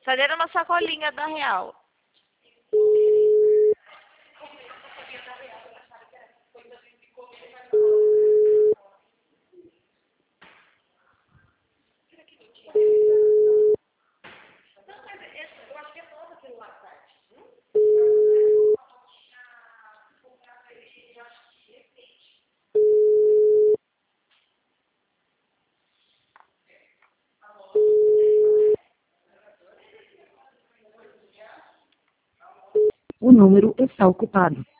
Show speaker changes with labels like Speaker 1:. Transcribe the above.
Speaker 1: Tá dentro de uma sacolinha da Real.
Speaker 2: O número está ocupado.